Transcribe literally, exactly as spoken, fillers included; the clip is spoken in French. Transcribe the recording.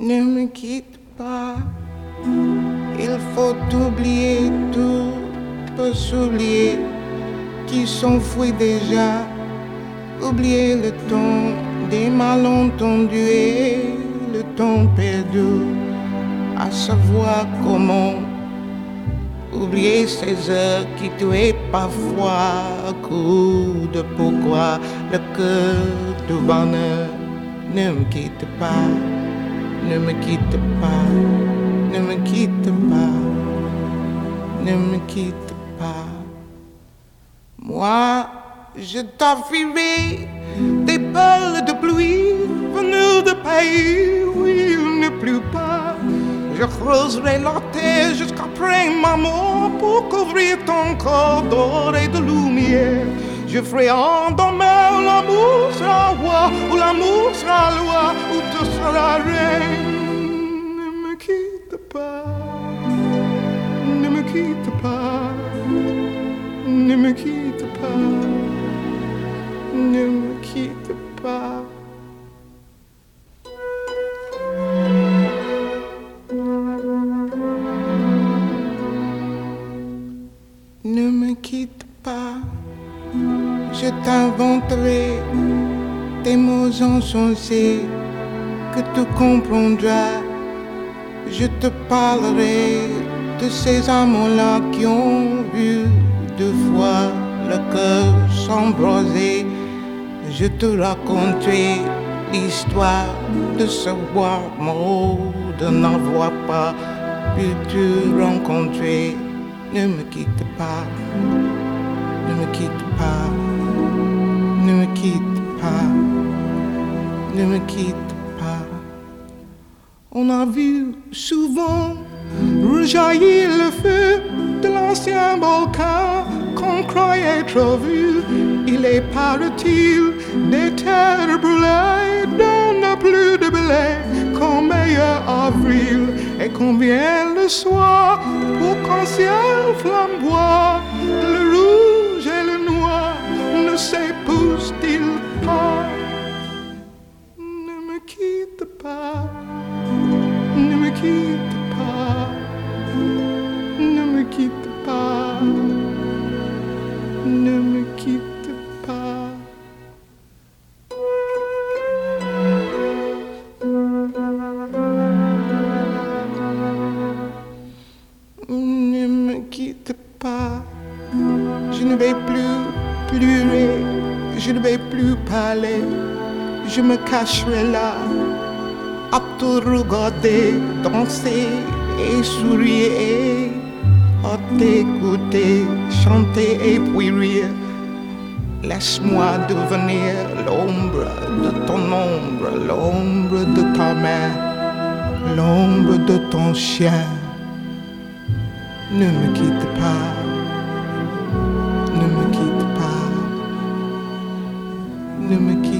Ne me quitte pas, il faut oublier tout, peut s'oublier, qui s'enfuit déjà. Oublier le temps des malentendus et le temps perdu, à savoir comment oublier ces heures qui tuaient parfois, coup de pourquoi le cœur du bonheur. Ne me quitte pas, ne me quitte pas, ne me quitte pas, ne me quitte pas. Moi, je t'enfuirai des balles de pluie venues de pays où il ne pleut pas. Je creuserai la terre jusqu'après ma mort pour couvrir ton corps d'or et de lumière. Je ferai endormir où l'amour sera roi, où l'amour sera loi, où tu seras reine. Ne me quitte pas, ne me quitte pas, ne me quitte pas, ne me quitte pas. Ne me quitte pas, je t'inventerai des mots insensés que tu comprendras. Je te parlerai de ces amants-là qui ont vu deux fois le cœur s'embraser. Je te raconterai l'histoire de ce roi mort, de n'avoir pas pu te rencontrer. Ne me quitte pas, ne me quitte pas, ne me quitte pas, ne me quitte pas. On a vu souvent rejaillir le feu de l'ancien volcan qu'on croyait trop vu. Il est paraît-il des terres brûlées dont n'a plus de blé qu'en meilleur avril, et qu'on vient le soir pour qu'un ciel flamboie, le rouge et le noir ne s'épousent-ils pas? Ne me quitte pas, ne me quitte pas, ne me quitte pas, ne me quitte pas. Ne me quitte pas, je ne vais plus pleurer, je ne vais plus parler, je me cacherai là, à te regarder, danser et sourire, à t'écouter, chanter et puis rire. Laisse-moi devenir l'ombre de ton ombre, l'ombre de ta main, l'ombre de ton chien. Ne me quitte pas, ne me quitte pas, ne me quitte pas.